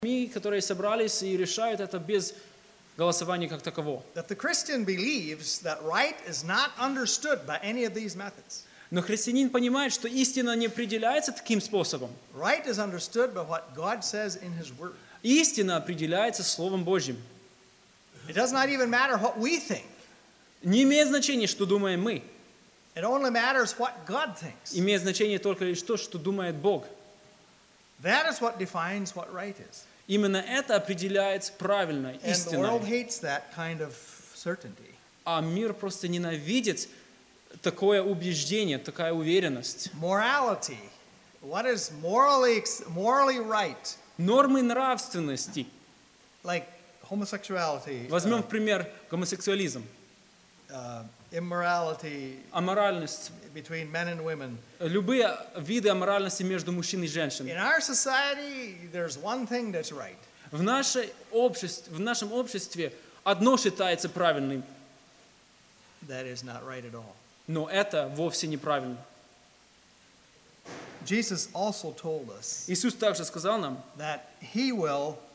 которые собрались и решают это без голосования как такового. That the Christian believes that right is not understood by any of these methods. Но христианин понимает, что истина не определяется таким способом. Right is understood by what God says in His Word. Истина определяется Словом Божьим. It does not even matter what we think. Не имеет значения, что думаем мы. It only matters what God thinks. Имеет значение только лишь то, что думает Бог. That is what defines what right is. Именно это определяет правильно, And the world истинное. hates that kind of certainty. А мир просто ненавидит такое убеждение, такая уверенность. Morality. What is morally right? Нормы нравственности. Like homosexuality, Возьмем в пример гомосексуализм, immorality аморальность, between men and women. любые виды аморальности между мужчиной и женщиной. In our society, there's one thing that's right. В нашем обществе одно считается правильным, That is not right at all. но это вовсе неправильно. Jesus also told us Иисус также сказал нам, that He will